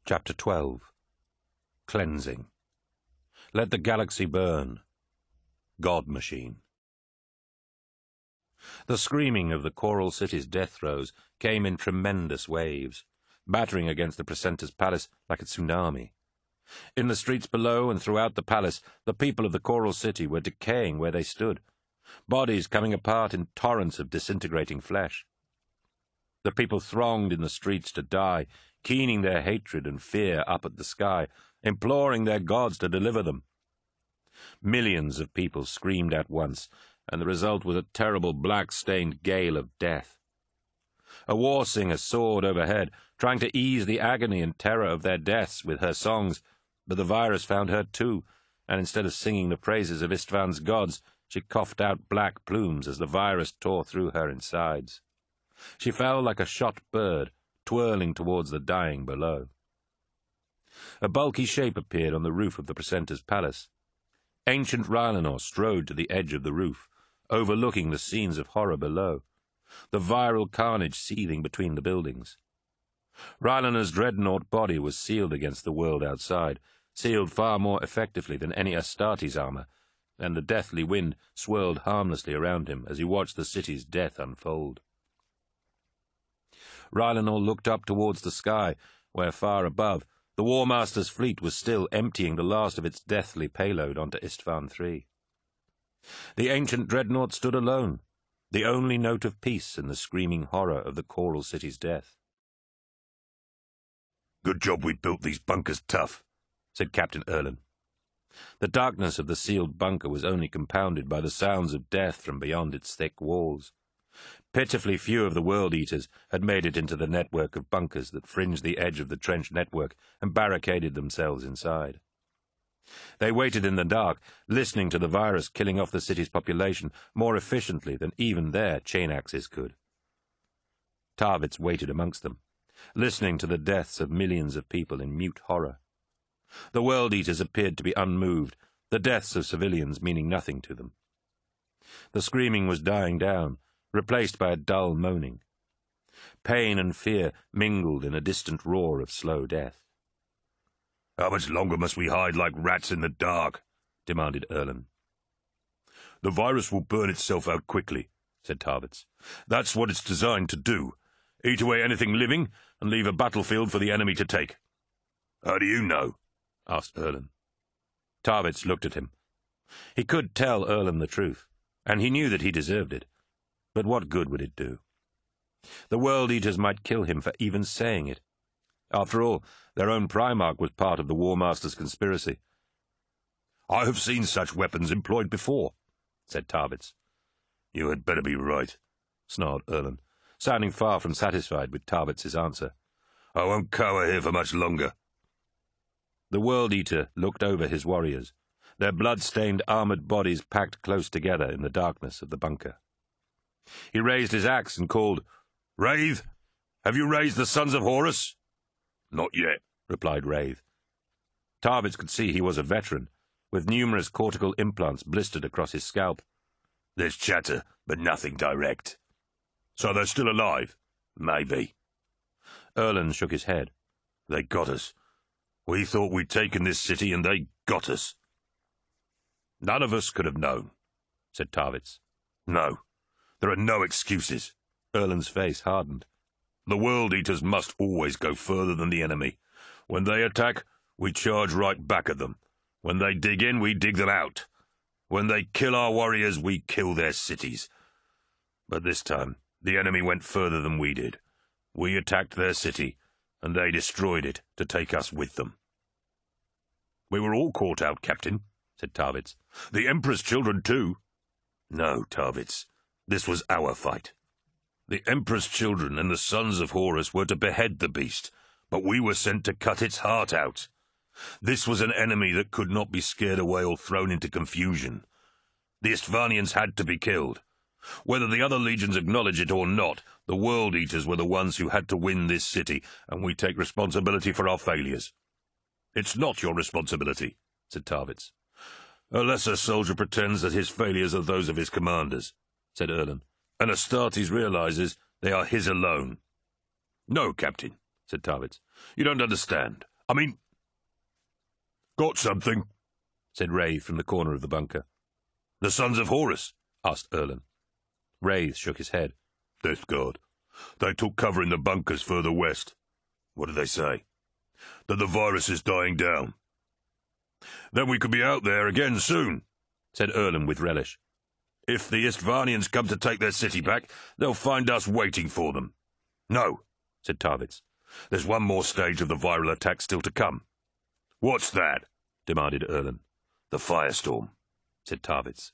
Chapter 12. Cleansing. Let the galaxy burn. God Machine. The screaming of the Choral City's death throes came in tremendous waves, battering against the Precentor's palace like a tsunami. In the streets below and throughout the palace, the people of the Choral City were decaying where they stood, bodies coming apart in torrents of disintegrating flesh. The people thronged in the streets to die, keening their hatred and fear up at the sky, imploring their gods to deliver them. Millions of people screamed at once, and the result was a terrible black-stained gale of death. A war singer soared overhead, trying to ease the agony and terror of their deaths with her songs, but the virus found her too, and instead of singing the praises of Istvan's gods, she coughed out black plumes as the virus tore through her insides. She fell like a shot bird, twirling towards the dying below. A bulky shape appeared on the roof of the Precentor's palace. Ancient Rylanor strode to the edge of the roof, overlooking the scenes of horror below, the viral carnage seething between the buildings. Rylanor's dreadnought body was sealed against the world outside, sealed far more effectively than any Astartes armor, and the deathly wind swirled harmlessly around him as he watched the city's death unfold. Rylanor looked up towards the sky, where far above, the War Master's fleet was still emptying the last of its deathly payload onto Istvan III. The ancient dreadnought stood alone, the only note of peace in the screaming horror of the Choral City's death. "Good job we built these bunkers tough," said Captain Erlen. The darkness of the sealed bunker was only compounded by the sounds of death from beyond its thick walls. Pitifully few of the World-Eaters had made it into the network of bunkers that fringed the edge of the trench network and barricaded themselves inside. They waited in the dark, listening to the virus killing off the city's population more efficiently than even their chain axes could. Tarvitz waited amongst them, listening to the deaths of millions of people in mute horror. The World-Eaters appeared to be unmoved, the deaths of civilians meaning nothing to them. The screaming was dying down, replaced by a dull moaning. Pain and fear mingled in a distant roar of slow death. "How much longer must we hide like rats in the dark?" demanded Erlen. "The virus will burn itself out quickly," said Tarvitz. "That's what it's designed to do. Eat away anything living and leave a battlefield for the enemy to take." "How do you know?" asked Erlen. Tarvitz looked at him. He could tell Erlen the truth, and he knew that he deserved it. But what good would it do? The World-Eaters might kill him for even saying it. After all, their own Primarch was part of the War Master's conspiracy. "I have seen such weapons employed before," said Tarvitz. "You had better be right," snarled Erlen, sounding far from satisfied with Tarvitz's answer. "I won't cower here for much longer." The World-Eater looked over his warriors, their blood-stained armored bodies packed close together in the darkness of the bunker. He raised his axe and called, "Wraith, have you raised the Sons of Horus?" "Not yet," replied Wraith. Tarvitz could see he was a veteran, with numerous cortical implants blistered across his scalp. "There's chatter, but nothing direct." "So they're still alive?" "Maybe." Erlen shook his head. "They got us. We thought we'd taken this city, and they got us." "None of us could have known," said Tarvitz. "No. There are no excuses." Erlen's face hardened. "The World-Eaters must always go further than the enemy. When they attack, we charge right back at them. When they dig in, we dig them out. When they kill our warriors, we kill their cities. But this time, the enemy went further than we did. We attacked their city, and they destroyed it to take us with them." "We were all caught out, Captain," said Tarvitz. "The Emperor's children, too." "No, Tarvitz. This was our fight. The Emperor's children and the Sons of Horus were to behead the beast, but we were sent to cut its heart out. This was an enemy that could not be scared away or thrown into confusion. The Istvanians had to be killed. Whether the other legions acknowledge it or not, the World-Eaters were the ones who had to win this city, and we take responsibility for our failures." "It's not your responsibility," said Tarvitz. "A lesser soldier pretends that his failures are those of his commanders," said Erlen, "and Astartes realizes they are his alone." "No, Captain," said Tarvitz. "You don't understand. I mean, got something, said Wraith from the corner of the bunker. The Sons of Horus? Asked Erlen. Wraith shook his head. Death Guard. They took cover in the bunkers further west. What did they say? That the virus is dying down. Then we could be out there again soon, said Erlen with relish. If the Istvanians come to take their city back, they'll find us waiting for them. No, said Tarvitz. There's one more stage of the viral attack still to come. What's that? Demanded Erlen. The firestorm, said Tarvitz.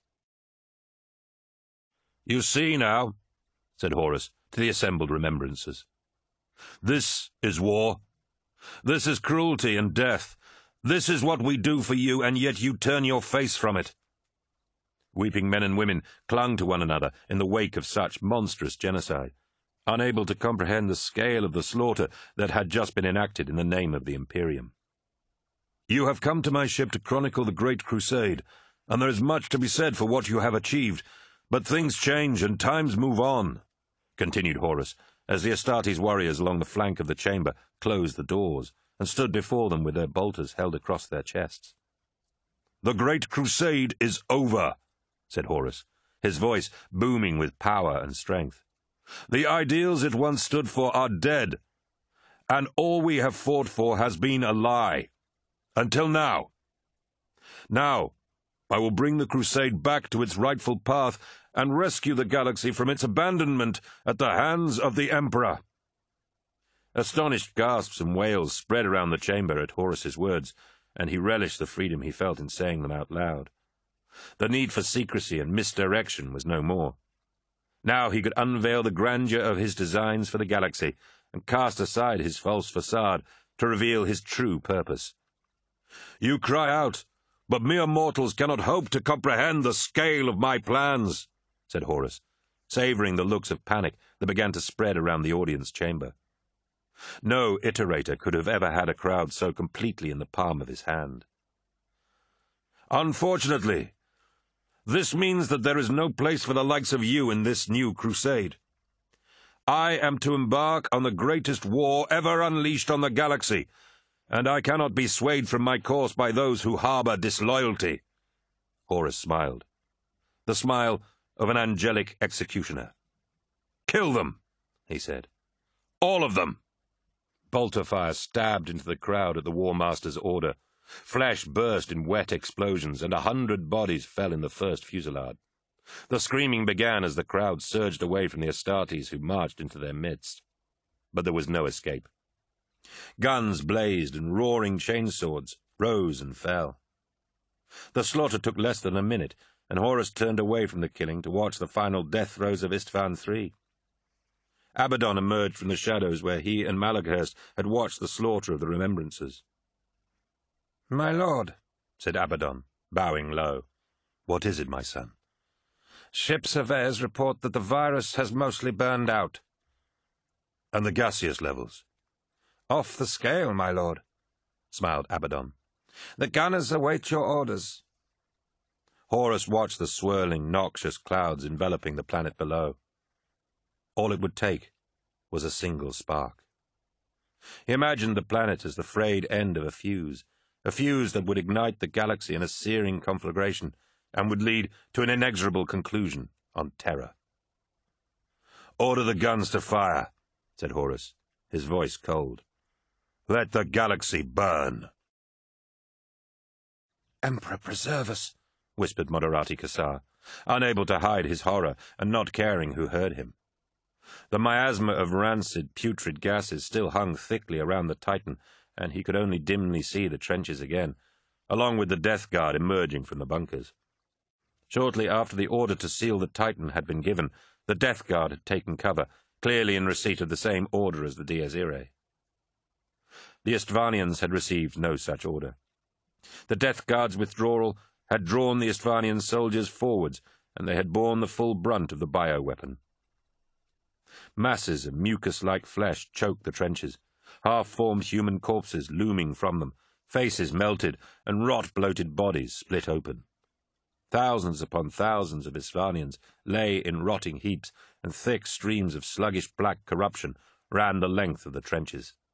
You see now, said Horus to the assembled remembrancers. This is war. This is cruelty and death. This is what we do for you, and yet you turn your face from it. Weeping men and women clung to one another in the wake of such monstrous genocide, unable to comprehend the scale of the slaughter that had just been enacted in the name of the Imperium. You have come to my ship to chronicle the Great Crusade, and there is much to be said for what you have achieved, but things change and times move on, continued Horus, as the Astartes warriors along the flank of the chamber closed the doors and stood before them with their bolters held across their chests. The Great Crusade is over, said Horus, his voice booming with power and strength. The ideals it once stood for are dead, and all we have fought for has been a lie. Until now. Now, I will bring the Crusade back to its rightful path and rescue the galaxy from its abandonment at the hands of the Emperor. Astonished gasps and wails spread around the chamber at Horus's words, and he relished the freedom he felt in saying them out loud. The need for secrecy and misdirection was no more. Now he could unveil the grandeur of his designs for the galaxy and cast aside his false facade to reveal his true purpose. You cry out, but mere mortals cannot hope to comprehend the scale of my plans, said Horus, savouring the looks of panic that began to spread around the audience chamber. No iterator could have ever had a crowd so completely in the palm of his hand. Unfortunately, this means that there is no place for the likes of you in this new crusade. I am to embark on the greatest war ever unleashed on the galaxy, and I cannot be swayed from my course by those who harbour disloyalty. Horus smiled, the smile of an angelic executioner. Kill them, he said. All of them. Bolter fire stabbed into the crowd at the War Master's order. Flesh burst in wet explosions, and 100 bodies fell in the first fusillade. The screaming began as the crowd surged away from the Astartes who marched into their midst. But there was no escape. Guns blazed and roaring chainswords rose and fell. The slaughter took less than a minute, and Horus turned away from the killing to watch the final death throes of Istvan III. Abaddon emerged from the shadows where he and Malaghurst had watched the slaughter of the remembrancers. "My lord," said Abaddon, bowing low. "What is it, my son?" "Ship surveyors report that the virus has mostly burned out." "And the gaseous levels?" "Off the scale, my lord," smiled Abaddon. "The gunners await your orders." Horus watched the swirling, noxious clouds enveloping the planet below. All it would take was a single spark. He imagined the planet as the frayed end of a fuse that would ignite the galaxy in a searing conflagration and would lead to an inexorable conclusion on Terra. "Order the guns to fire," said Horus, his voice cold. "Let the galaxy burn." "Emperor preserve us," whispered Moderati Cassar, unable to hide his horror and not caring who heard him. The miasma of rancid, putrid gases still hung thickly around the Titan, and he could only dimly see the trenches again, along with the Death Guard emerging from the bunkers. Shortly after the order to seal the Titan had been given, the Death Guard had taken cover, clearly in receipt of the same order as the Dies Irae. The Istvanians had received no such order. The Death Guard's withdrawal had drawn the Istvanian soldiers forwards, and they had borne the full brunt of the bioweapon. Masses of mucus-like flesh choked the trenches, half-formed human corpses looming from them, faces melted, and rot-bloated bodies split open. Thousands upon thousands of Istvanians lay in rotting heaps, and thick streams of sluggish black corruption ran the length of the trenches.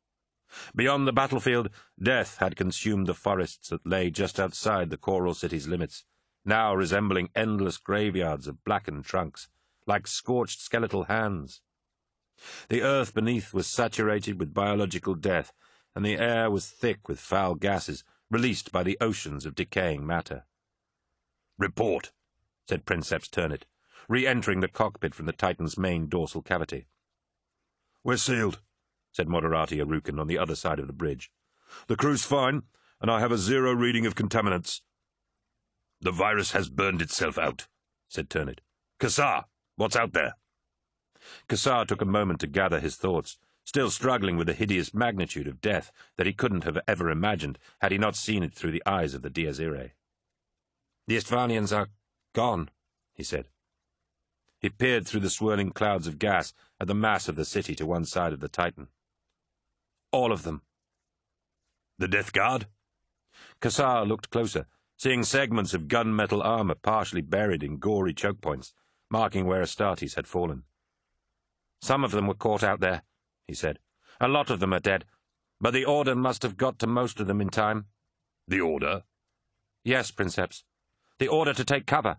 Beyond the battlefield, death had consumed the forests that lay just outside the Coral City's limits, now resembling endless graveyards of blackened trunks, like scorched skeletal hands. The earth beneath was saturated with biological death, and the air was thick with foul gases released by the oceans of decaying matter. "Report," said Princeps Turnit, re-entering the cockpit from the Titan's main dorsal cavity. "We're sealed," said Moderati Arukin on the other side of the bridge. "The crew's fine, and I have a 0 reading of contaminants." "The virus has burned itself out," said Turnit. "Kassar, what's out there?" Kassar took a moment to gather his thoughts, still struggling with the hideous magnitude of death that he couldn't have ever imagined had he not seen it through the eyes of the Dies Irae. "The Istvanians are gone," he said. He peered through the swirling clouds of gas at the mass of the city to one side of the Titan. "All of them." "The Death Guard?" Kassar looked closer, seeing segments of gunmetal armor partially buried in gory choke points, marking where Astartes had fallen. "Some of them were caught out there," he said. "A lot of them are dead, but the Order must have got to most of them in time." "The Order?" "Yes, Princeps. The Order to take cover."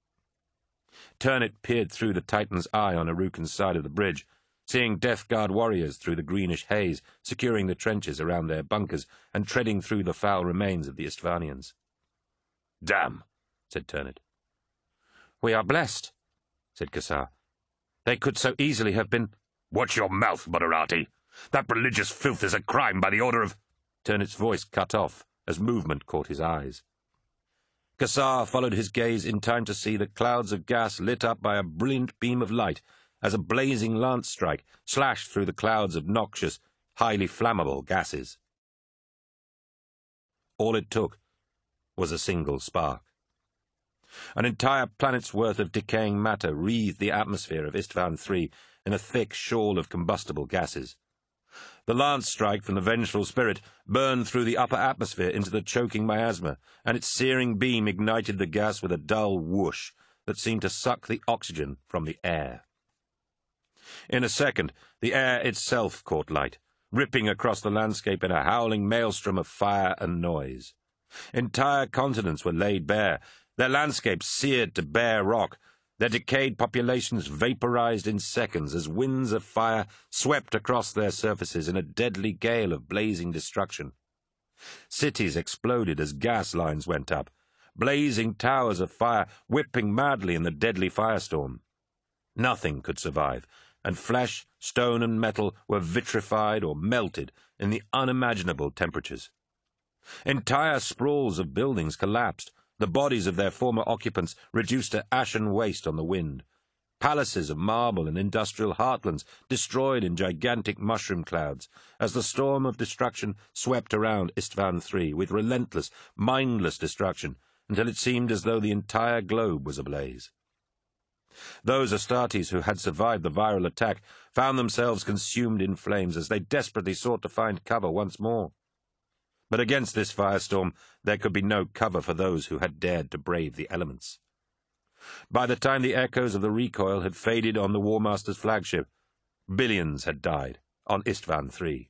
Turnit peered through the Titan's eye on Arukin's side of the bridge, seeing Death Guard warriors through the greenish haze, securing the trenches around their bunkers and treading through the foul remains of the Istvanians. "Damn," said Turnit. "We are blessed," said Kassar. "They could so easily have been—" "Watch your mouth, Moderati. That religious filth is a crime by the order of—" Turnit's voice cut off as movement caught his eyes. Kassar followed his gaze in time to see the clouds of gas lit up by a brilliant beam of light as a blazing lance strike slashed through the clouds of noxious, highly flammable gases. All it took was a single spark. An entire planet's worth of decaying matter wreathed the atmosphere of Istvan III in a thick shawl of combustible gases. The lance strike from the vengeful spirit burned through the upper atmosphere into the choking miasma, and its searing beam ignited the gas with a dull whoosh that seemed to suck the oxygen from the air. In a second, the air itself caught light, ripping across the landscape in a howling maelstrom of fire and noise. Entire continents were laid bare, their landscapes seared to bare rock, their decayed populations vaporized in seconds as winds of fire swept across their surfaces in a deadly gale of blazing destruction. Cities exploded as gas lines went up, blazing towers of fire whipping madly in the deadly firestorm. Nothing could survive, and flesh, stone, and metal were vitrified or melted in the unimaginable temperatures. Entire sprawls of buildings collapsed, the bodies of their former occupants reduced to ashen waste on the wind. Palaces of marble and industrial heartlands destroyed in gigantic mushroom clouds, as the storm of destruction swept around Istvan III with relentless, mindless destruction, until it seemed as though the entire globe was ablaze. Those Astartes who had survived the viral attack found themselves consumed in flames as they desperately sought to find cover once more. But against this firestorm there could be no cover for those who had dared to brave the elements. By the time the echoes of the recoil had faded on the War Master's flagship, billions had died on Istvan III.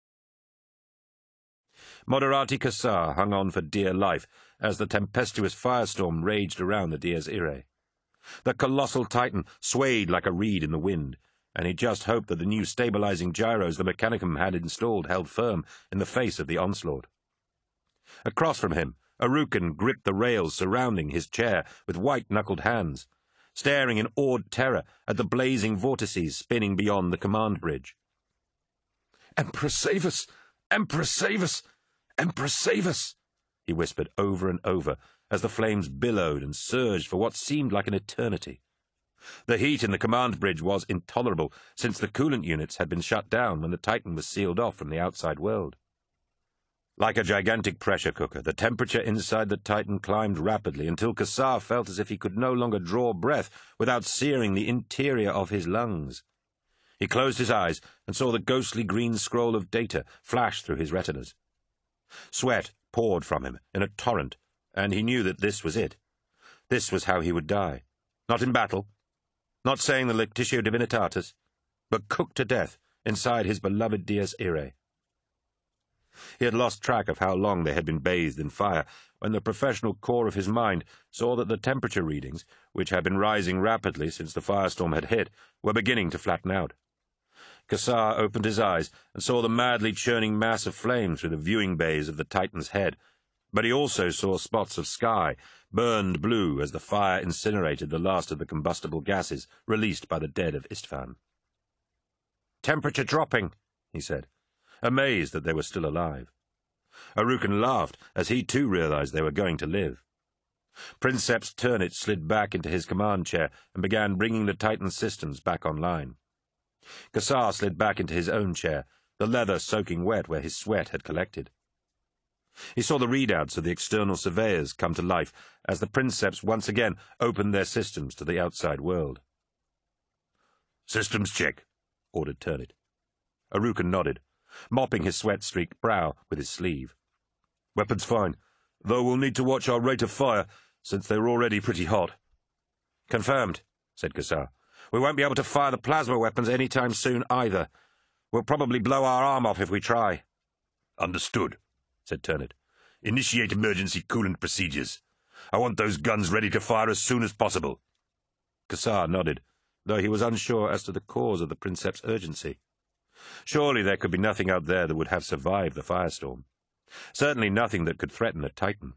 Moderati Kassar hung on for dear life as the tempestuous firestorm raged around the Dies Irae. The colossal Titan swayed like a reed in the wind, and he just hoped that the new stabilizing gyros the Mechanicum had installed held firm in the face of the onslaught. Across from him, Arukin gripped the rails surrounding his chair with white-knuckled hands, staring in awed terror at the blazing vortices spinning beyond the command bridge. "Emperor, save us! Emperor, save us! Emperor, save us!" he whispered over and over as the flames billowed and surged for what seemed like an eternity. The heat in the command bridge was intolerable, since the coolant units had been shut down when the Titan was sealed off from the outside world. Like a gigantic pressure cooker, the temperature inside the Titan climbed rapidly until Kassar felt as if he could no longer draw breath without searing the interior of his lungs. He closed his eyes and saw the ghostly green scroll of data flash through his retinas. Sweat poured from him in a torrent, and he knew that this was it. This was how he would die. Not in battle, not saying the Lectitio Divinitatis, but cooked to death inside his beloved Dies Irae. He had lost track of how long they had been bathed in fire, when the professional core of his mind saw that the temperature readings, which had been rising rapidly since the firestorm had hit, were beginning to flatten out. Kassar opened his eyes and saw the madly churning mass of flame through the viewing bays of the Titan's head, but he also saw spots of sky, burned blue as the fire incinerated the last of the combustible gases released by the dead of Istvan. "Temperature dropping," he said, amazed that they were still alive. Arukin laughed as he too realized they were going to live. Princeps Turnit slid back into his command chair and began bringing the Titan's systems back online. Kassar slid back into his own chair, the leather soaking wet where his sweat had collected. He saw the readouts of the external surveyors come to life as the Princeps once again opened their systems to the outside world. "Systems check," ordered Turnit. Arukin nodded, mopping his sweat-streaked brow with his sleeve. "Weapons fine, though we'll need to watch our rate of fire, since they're already pretty hot." "Confirmed," said Kassar. "We won't be able to fire the plasma weapons any time soon either. We'll probably blow our arm off if we try." "Understood," said Turnit. "Initiate emergency coolant procedures. I want those guns ready to fire as soon as possible." Kassar nodded, though he was unsure as to the cause of the Princeps' urgency. Surely there could be nothing out there that would have survived the firestorm. Certainly nothing that could threaten a Titan.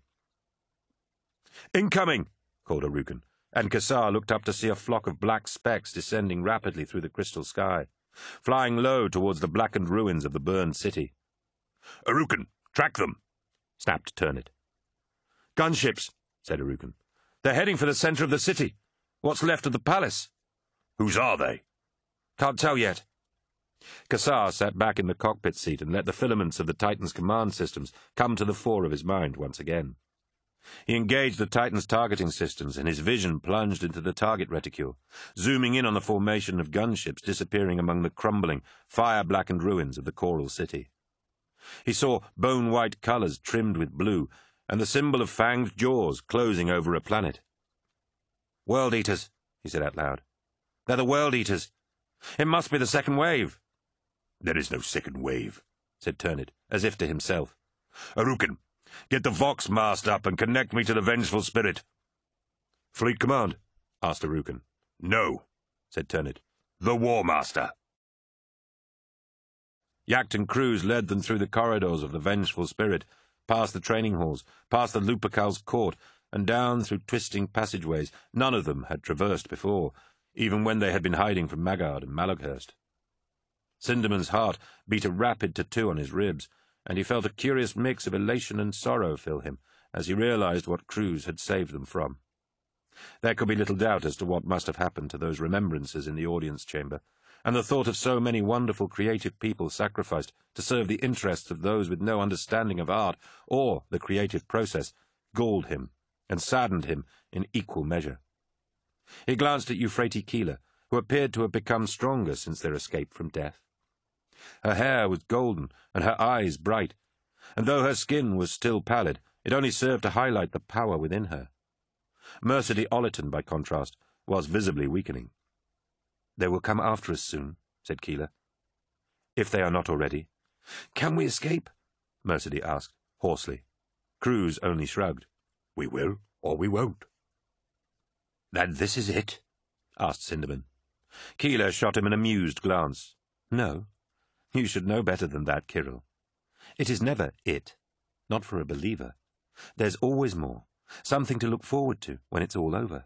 "Incoming!" called Arukin, and Kassar looked up to see a flock of black specks descending rapidly through the crystal sky, flying low towards the blackened ruins of the burned city. "Arukin, track them!" snapped Turnit. "Gunships," said Arukin. "They're heading for the center of the city. What's left of the palace." "Whose are they?" "Can't tell yet." Kassar sat back in the cockpit seat and let the filaments of the Titan's command systems come to the fore of his mind once again. He engaged the Titan's targeting systems, and his vision plunged into the target reticule, zooming in on the formation of gunships disappearing among the crumbling, fire-blackened ruins of the coral city. He saw bone-white colors trimmed with blue, and the symbol of fanged jaws closing over a planet. "World Eaters," he said out loud. "They're the World Eaters. It must be the second wave." "There is no second wave," said Turnit, as if to himself. "Arukin, get the Vox mast up and connect me to the Vengeful Spirit." "Fleet Command?" asked Arukin. "No," said Turnit. "The War Master." Yacht and Cruz led them through the corridors of the Vengeful Spirit, past the training halls, past the Lupercal's court, and down through twisting passageways none of them had traversed before, even when they had been hiding from Maggard and Maloghurst. Sindermann's heart beat a rapid tattoo on his ribs, and he felt a curious mix of elation and sorrow fill him as he realized what Cruz had saved them from. There could be little doubt as to what must have happened to those remembrances in the audience chamber, and the thought of so many wonderful creative people sacrificed to serve the interests of those with no understanding of art or the creative process galled him and saddened him in equal measure. He glanced at Euphrates Keeler, who appeared to have become stronger since their escape from death. Her hair was golden and her eyes bright, and though her skin was still pallid, it only served to highlight the power within her. Mercedes Ollerton, by contrast, was visibly weakening. "They will come after us soon," said Keeler. "If they are not already." "Can we escape?" Mercedes asked, hoarsely. Cruz only shrugged. "We will, or we won't." "Then this is it?" asked Sindermann. Keeler shot him an amused glance. "No. You should know better than that, Kirill. It is never it. Not for a believer. There's always more. Something to look forward to when it's all over."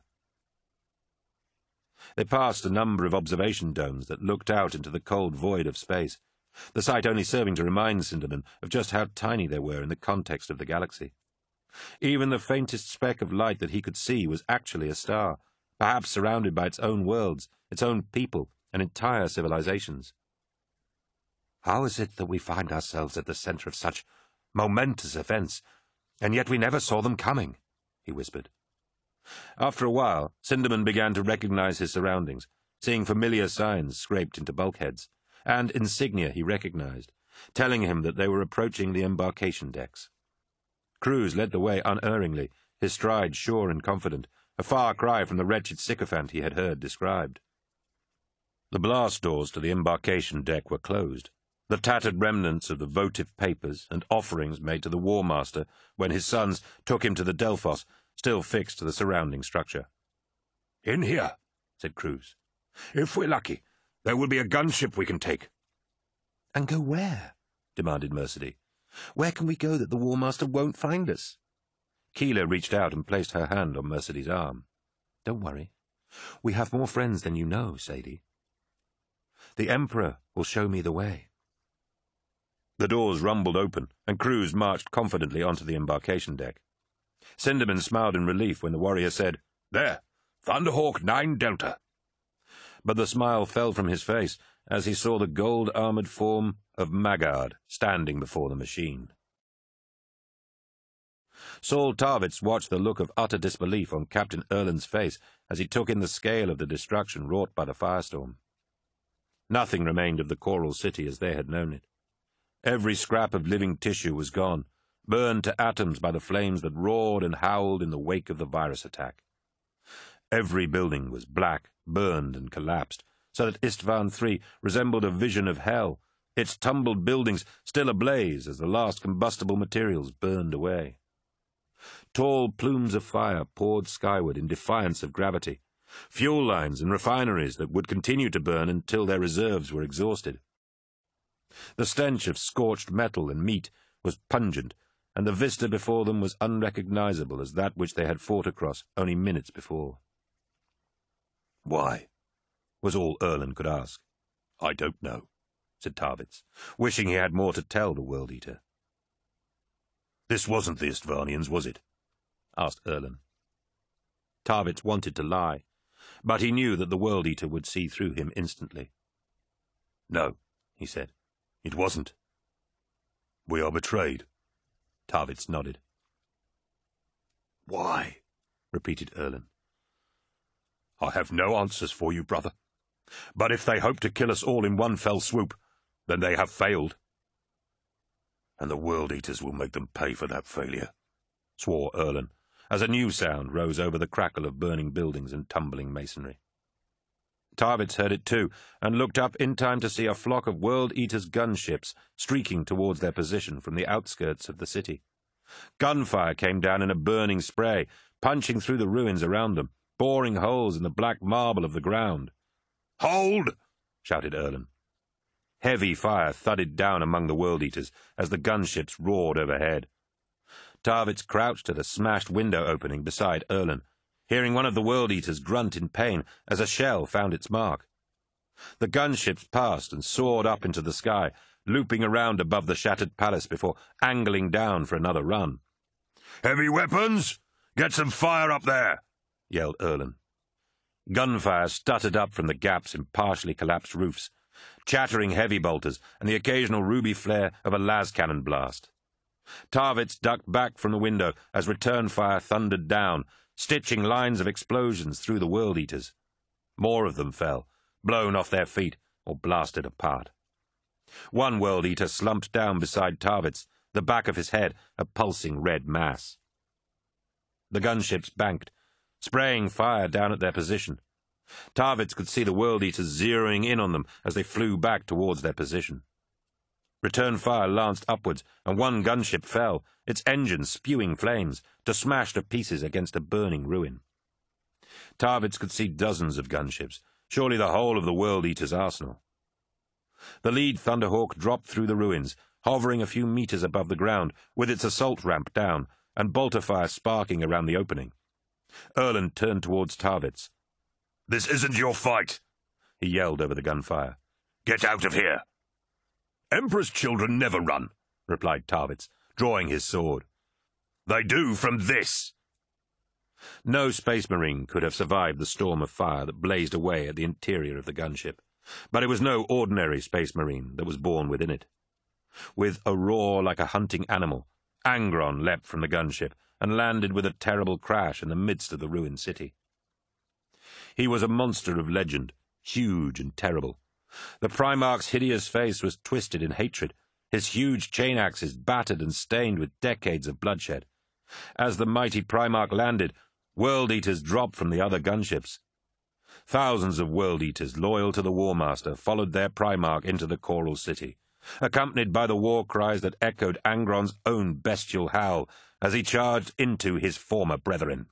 They passed a number of observation domes that looked out into the cold void of space, the sight only serving to remind Sindermann of just how tiny they were in the context of the galaxy. Even the faintest speck of light that he could see was actually a star, perhaps surrounded by its own worlds, its own people, and entire civilizations. "How is it that we find ourselves at the center of such momentous events, and yet we never saw them coming?" he whispered. After a while, Sindermann began to recognize his surroundings, seeing familiar signs scraped into bulkheads, and insignia he recognized, telling him that they were approaching the embarkation decks. Cruz led the way unerringly, his stride sure and confident, a far cry from the wretched sycophant he had heard described. The blast doors to the embarkation deck were closed. the tattered remnants of the votive papers and offerings made to the War Master when his sons took him to the Delphos, still fixed to the surrounding structure. "In here," said Cruz. "If we're lucky, there will be a gunship we can take." "And go where?" demanded Mercedy. "Where can we go that the War Master won't find us?" Keela reached out and placed her hand on Mercedy's arm. "Don't worry. We have more friends than you know, Sadie. The Emperor will show me the way." The doors rumbled open, and Cruz marched confidently onto the embarkation deck. Cinderman smiled in relief when the warrior said, "There, Thunderhawk 9 Delta." But the smile fell from his face as he saw the gold-armored form of Maggard standing before the machine. Saul Tarvitz watched the look of utter disbelief on Captain Erlin's face as he took in the scale of the destruction wrought by the firestorm. Nothing remained of the Coral City as they had known it. Every scrap of living tissue was gone, burned to atoms by the flames that roared and howled in the wake of the virus attack. Every building was black, burned, and collapsed, so that Istvan III resembled a vision of hell, its tumbled buildings still ablaze as the last combustible materials burned away. Tall plumes of fire poured skyward in defiance of gravity, fuel lines and refineries that would continue to burn until their reserves were exhausted. The stench of scorched metal and meat was pungent, and the vista before them was unrecognizable as that which they had fought across only minutes before. "Why?" was all Erlin could ask. "I don't know," said Tarvitz, wishing he had more to tell the World-Eater. "This wasn't the Istvanians, was it?" asked Erlin. Tarvitz wanted to lie, but he knew that the World-Eater would see through him instantly. "No," he said. "It wasn't. We are betrayed." Tarvitz nodded. "Why?" repeated Erlin. "I have no answers for you, brother. But if they hope to kill us all in one fell swoop, then they have failed. And the World-Eaters will make them pay for that failure," swore Erlin, as a new sound rose over the crackle of burning buildings and tumbling masonry. Tarvitz heard it too, and looked up in time to see a flock of World-Eaters' gunships streaking towards their position from the outskirts of the city. Gunfire came down in a burning spray, punching through the ruins around them, boring holes in the black marble of the ground. "Hold!" shouted Erlin. Heavy fire thudded down among the World-Eaters as the gunships roared overhead. Tarvitz crouched at a smashed window opening beside Erlin, hearing one of the World-Eaters grunt in pain as a shell found its mark. The gunships passed and soared up into the sky, looping around above the shattered palace before angling down for another run. "Heavy weapons! Get some fire up there!" yelled Erlin. Gunfire stuttered up from the gaps in partially collapsed roofs, chattering heavy bolters and the occasional ruby flare of a las cannon blast. Tarvitz ducked back from the window as return fire thundered down, stitching lines of explosions through the World-Eaters. More of them fell, blown off their feet or blasted apart. One World-Eater slumped down beside Tarvitz, the back of his head a pulsing red mass. The gunships banked, spraying fire down at their position. Tarvitz could see the World-Eaters zeroing in on them as they flew back towards their position. Return fire lanced upwards, and one gunship fell, its engine spewing flames, to smash to pieces against a burning ruin. Tarvitz could see dozens of gunships, surely the whole of the World-Eaters' arsenal. The lead Thunderhawk dropped through the ruins, hovering a few meters above the ground, with its assault ramp down, and bolter fire sparking around the opening. Erlin turned towards Tarvitz. "This isn't your fight," he yelled over the gunfire. "Get out of here." "Emperor's children never run," replied Tarvitz, drawing his sword. "They do from this." No Space Marine could have survived the storm of fire that blazed away at the interior of the gunship, but it was no ordinary Space Marine that was born within it. With a roar like a hunting animal, Angron leapt from the gunship and landed with a terrible crash in the midst of the ruined city. He was a monster of legend, huge and terrible. The Primarch's hideous face was twisted in hatred, his huge chain axes battered and stained with decades of bloodshed. As the mighty Primarch landed, World-Eaters dropped from the other gunships. Thousands of World-Eaters loyal to the War Master followed their Primarch into the Coral City, accompanied by the war cries that echoed Angron's own bestial howl as he charged into his former brethren.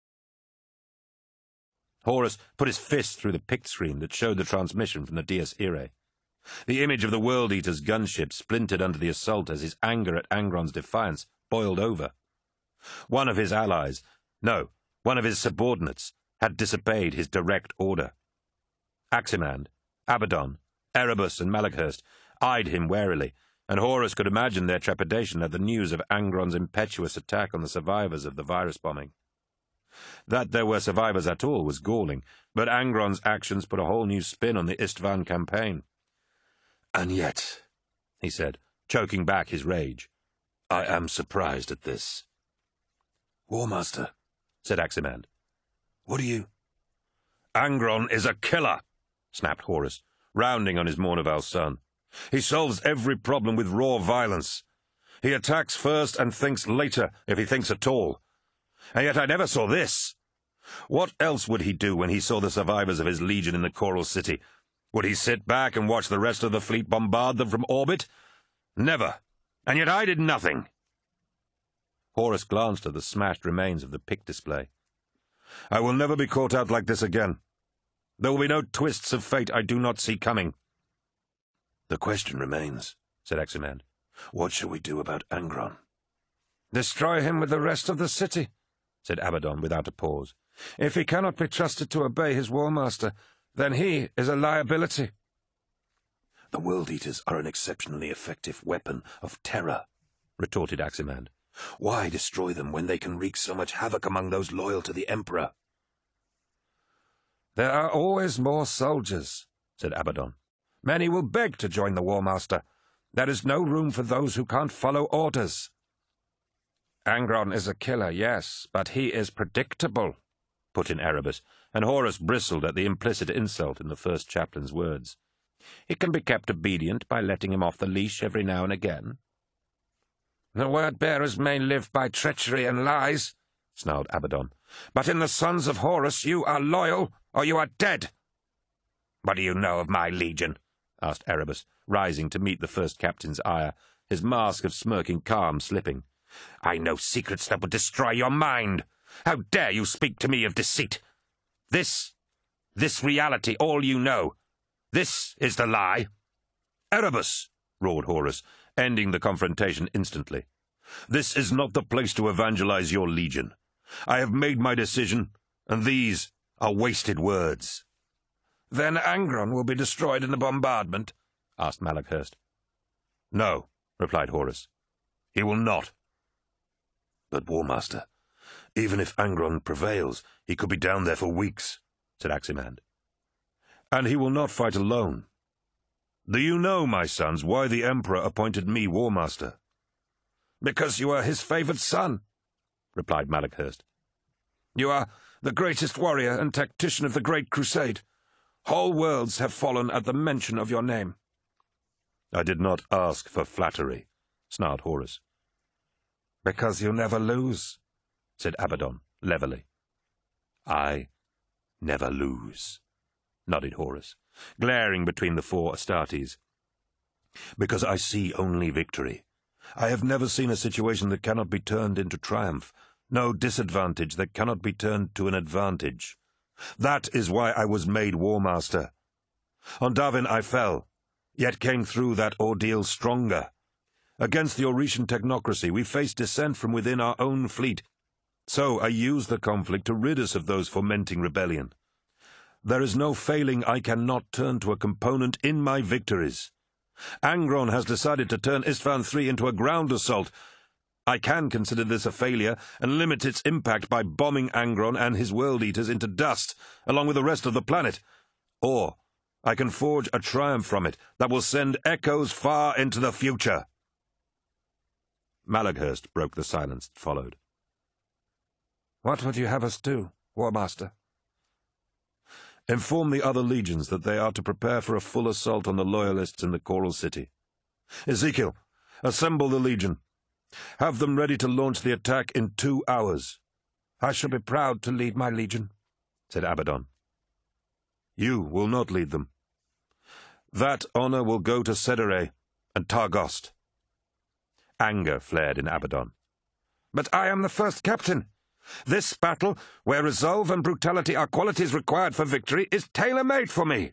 Horus put his fist through the pict screen that showed the transmission from the Dies Irae. The image of the World Eater's gunship splintered under the assault as his anger at Angron's defiance boiled over. One of his allies, no, one of his subordinates, had disobeyed his direct order. Aximand, Abaddon, Erebus, and Malakhurst eyed him warily, and Horus could imagine their trepidation at the news of Angron's impetuous attack on the survivors of the virus bombing. That there were survivors at all was galling, but Angron's actions put a whole new spin on the Istvan campaign. "And yet," he said, choking back his rage, "I am surprised at this." "War Master," said Aximand, "what are you—" "Angron is a killer," snapped Horus, rounding on his Mournival son. "He solves every problem with raw violence. He attacks first and thinks later, if he thinks at all. And yet I never saw this. What else would he do when he saw the survivors of his legion in the Coral City? Would he sit back and watch the rest of the fleet bombard them from orbit? Never. And yet I did nothing." Horus glanced at the smashed remains of the pick display. "I will never be caught out like this again. There will be no twists of fate I do not see coming." "The question remains," said Aximand. "What shall we do about Angron?" "Destroy him with the rest of the city," said Abaddon without a pause. "If he cannot be trusted to obey his War Master, then he is a liability." "The World Eaters are an exceptionally effective weapon of terror," retorted Aximand. "Why destroy them when they can wreak so much havoc among those loyal to the Emperor?" "There are always more soldiers," said Abaddon. "Many will beg to join the War Master. There is no room for those who can't follow orders." "Angron is a killer, yes, but he is predictable," put in Erebus, and Horus bristled at the implicit insult in the first chaplain's words. "He can be kept obedient by letting him off the leash every now and again." "The word-bearers may live by treachery and lies," snarled Abaddon, "but in the Sons of Horus you are loyal, or you are dead." "What do you know of my legion?" asked Erebus, rising to meet the first captain's ire, his mask of smirking calm slipping. "I know secrets that would destroy your mind. How dare you speak to me of deceit? This reality, all you know. This is the lie." "Erebus!" roared Horus, ending the confrontation instantly. "This is not the place to evangelize your legion. I have made my decision, and these are wasted words." "Then Angron will be destroyed in the bombardment?" asked Malakhurst. "No," replied Horus. "He will not." "But, War Master, even if Angron prevails, he could be down there for weeks," said Aximand. "And he will not fight alone. Do you know, my sons, why the Emperor appointed me War Master?" "Because you are his favored son," replied Malakhurst. "You are the greatest warrior and tactician of the Great Crusade. Whole worlds have fallen at the mention of your name." "I did not ask for flattery," snarled Horus. "Because you never lose," said Abaddon, levelly. "I never lose," nodded Horus, glaring between the four Astartes. "Because I see only victory. I have never seen a situation that cannot be turned into triumph, no disadvantage that cannot be turned to an advantage. That is why I was made War Master. On Davin I fell, yet came through that ordeal stronger. Against the Orician technocracy we faced dissent from within our own fleet, so I used the conflict to rid us of those fomenting rebellion. There is no failing I cannot turn to a component in my victories. Angron has decided to turn Istvan III into a ground assault. I can consider this a failure and limit its impact by bombing Angron and his World Eaters into dust, along with the rest of the planet. Or I can forge a triumph from it that will send echoes far into the future." Malakhurst broke the silence that followed. "What would you have us do, War Master?" "Inform the other legions that they are to prepare for a full assault on the Loyalists in the Coral City. Ezekiel, assemble the legion. Have them ready to launch the attack in 2 hours. "I shall be proud to lead my legion," said Abaddon. "You will not lead them. That honor will go to Sedere, and Targost. Anger flared in Abaddon. But I am the first captain. This battle, where resolve and brutality are qualities required for victory, is tailor-made for me.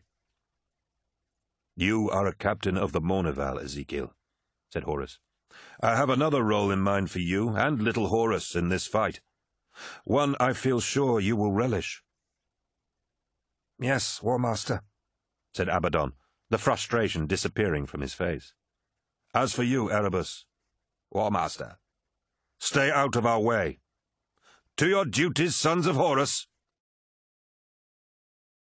You are a captain of the Mournival, Ezekiel, said Horus. I have another role in mind for you and little Horus in this fight. One I feel sure you will relish. Yes, War Master, said Abaddon, the frustration disappearing from his face. As for you, Erebus, War Master, stay out of our way. To your duties, sons of Horus!